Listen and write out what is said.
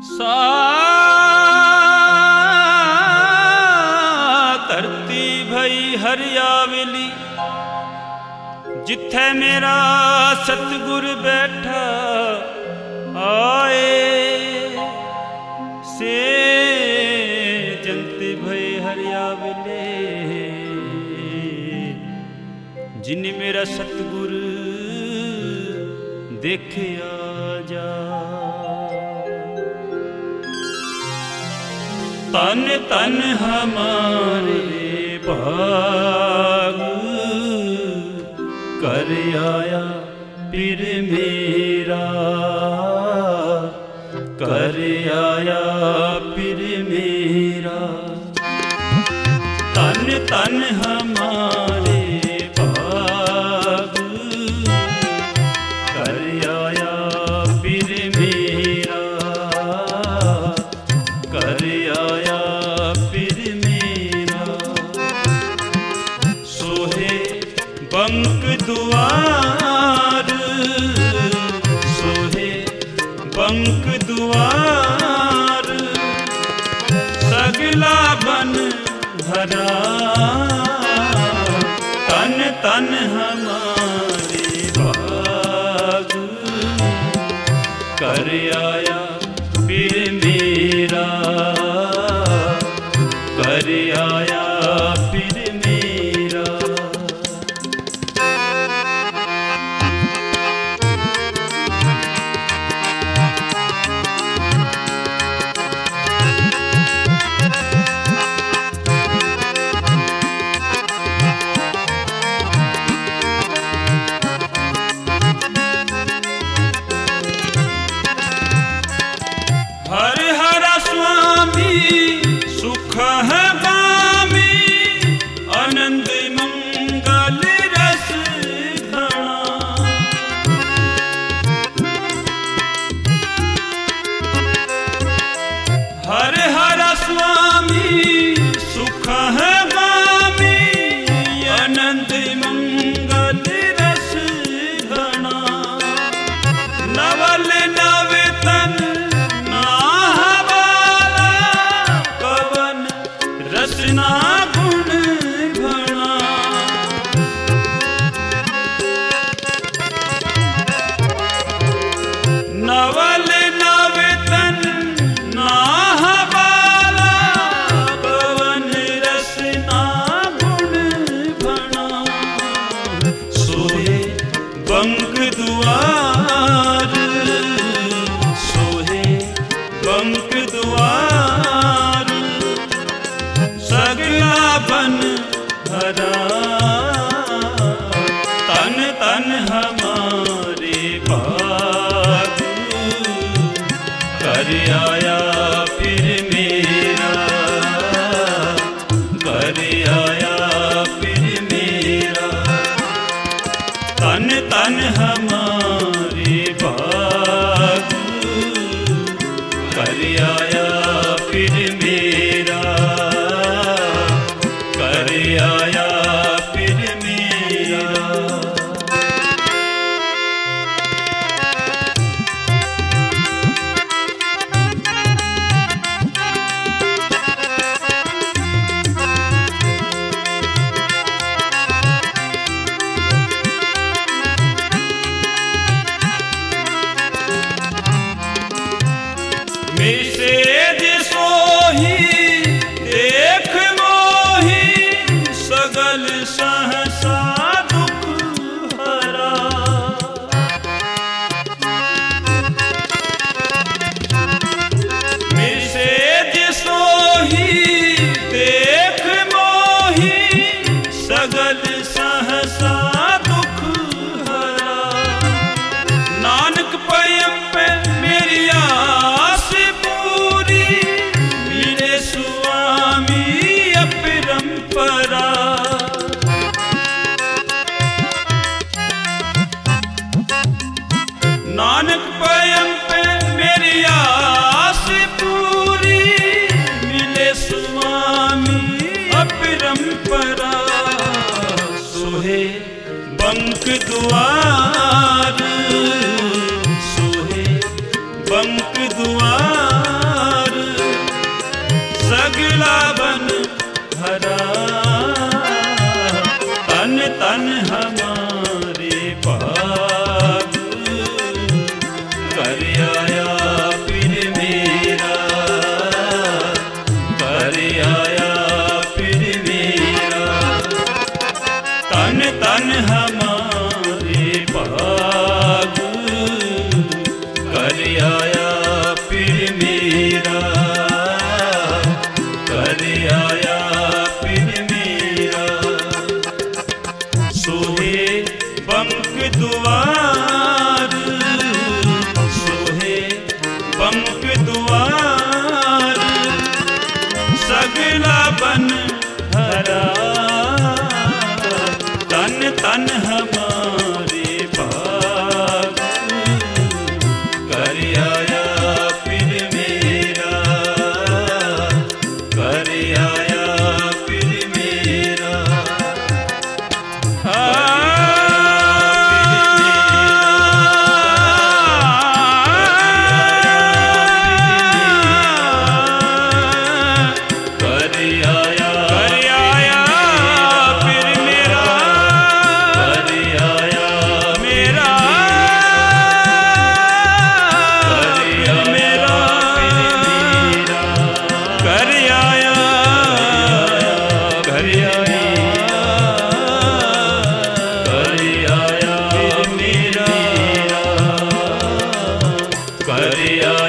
सा धरती भई हरियावली, जिथे मेरा सतगुर बैठा आए। से जंत भई हरियावली, जिन मेरा सतगुर देखे आ जा। तन तन हमारे भाग, कर आया पीर मेरा, कर आया पीर मेरा। तन तन हमारे भाग, कर आया पीर मेरा, कर आया पीर मेरा। सोहे बंक दुआर, सोहे बंक दुआर, सगला बन भरा। तन तन हमारे भाग, कर आया पीर मेरा, कर आया पीर मेरा। हर हर स्वामी सुख है गामी, आनंद मंगल रस घना। हर हर स्वामी सुख है गामी, आनंद मंगल रस घना। नवल नवतन रसना गुण भणा। नवल नवतन नाह बाला, पवन रसना गुण भणा। सोहे बंक दुआर, सोहे बंक दुआर, सगला बन भरा। तन तन हमारे भाग, कर आया पीर मेरा, कर आया पीर मेरा। तन तन हमारे भाग, कर आया पीर मेरा, कर आया पीर मेरा। मेरे सोही देख मोही, सगल सहसा दुख हरा। मेरे सोही देख मोही, सगल सहसा दुख हरा। नानक पयम पे मेरी आस पूरी, मेरे स्वामी अपरंपरा। नानक पयम पे मेरी आस पूरी, मिले स्वामी अपरंपरा। सोहे बंक दुआर, सोहे बंक दुआर, कर आया फिर मेरा, कर आया फिर मेरा। तन तन हमारे भाग, कर आया फिर मेरा, कर आया फिर मेरा। सोहे बंक दुआर, सोहे बंक दुआर, सगला बन हरा। तन तन हमारे भाग, कर आया फिर मेरा, कर आया फिर मेरा। कर आया